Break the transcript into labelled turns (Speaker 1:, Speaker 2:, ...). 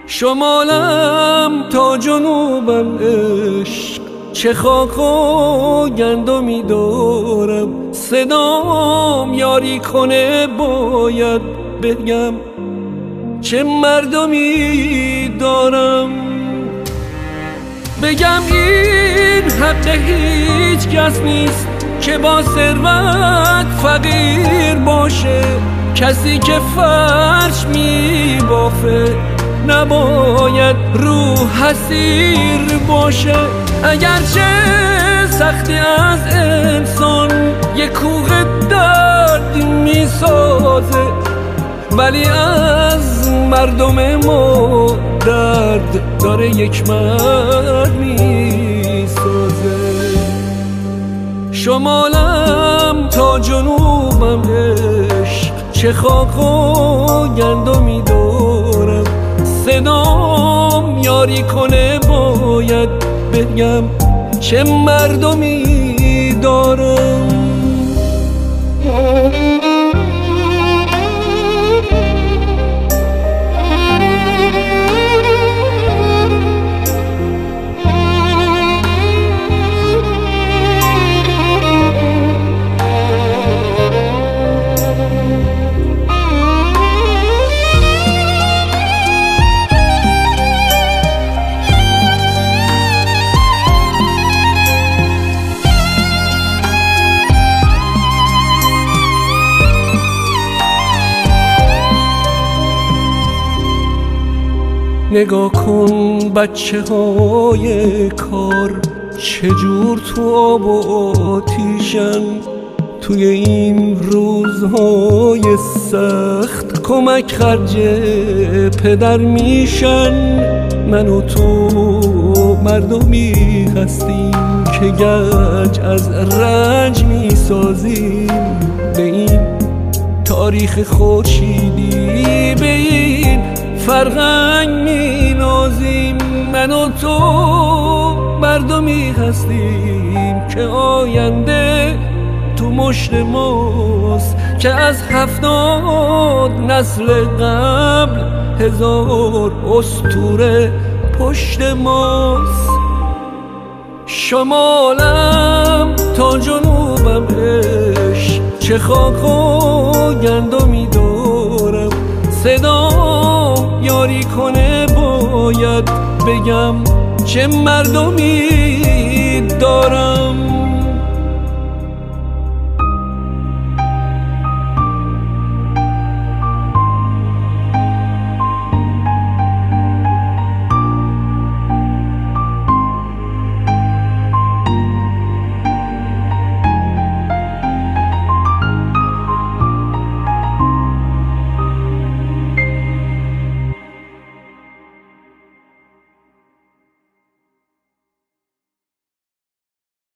Speaker 1: شمالم تا جنوبم عشق، چه خاک و گندمی دارم. صدام یاری کنه باید بگم چه مردمی دارم. بگم این حق هیچ کس نیست که با ثروت فقیر باشه. کسی که فرش می بافه نباید روح حسیر باشه. اگرچه سختی از انسان یک کوه درد می سازه، ولی از مردم ما درد داره یک مرد می سازه. شمالم تا جنوبم عشق، چه خاک و گندمی دارم. صدام یاری کنه باید بگم چه مردمی دارم. نگاه کن بچه های کار چجور تو آب و آتیشن. توی این روزهای سخت کمک خرج پدر میشن. من و تو مردمی هستیم که گنج از رنج میسازیم. به این تاریخ خورشیدی، به این فرهنگ می نازیم. من و تو مردمی هستیم که آینده تو مشت ماست، که از 70 نسل قبل 1000 اسطوره پشت ماست. شمالم تا جنوبم عشق، چه خاک و گندمی دارم. صدام یاری کنه باید بگم چه مردمی دارم.